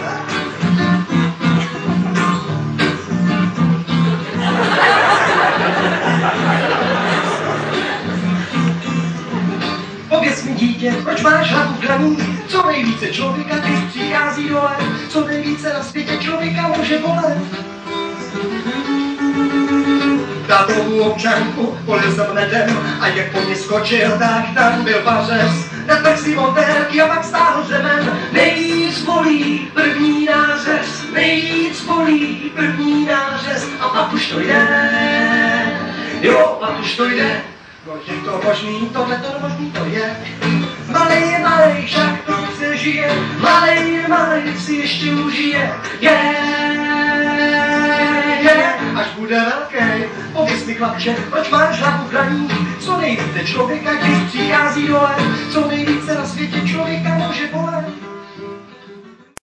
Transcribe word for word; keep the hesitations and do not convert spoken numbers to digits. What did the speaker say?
Pověz mi, dítě, proč máš hlavu kraní? Co nejvíce člověka, když přichází dole? Co nejvíce na světě člověka může bolet? Tátovou občanku polil jsem ledem a jak po mě skočil, tak tam byl pařez. Natrh si motérky a pak stáhl řemen. Nejvíc bolí první nářez, nejvíc bolí první nářez. A pak už to jde, jo, pak už to jde. No je to možný, tohle to možný to je. Malej je malej, však to se žije. Malej je malej, si ještě užije. Je, je, až bude velký. Pověz mi, chlapče, proč máš hlavu hraní? Co nejvíce člověka, když přichází dole? Co nejvíce na světě člověka může bolet?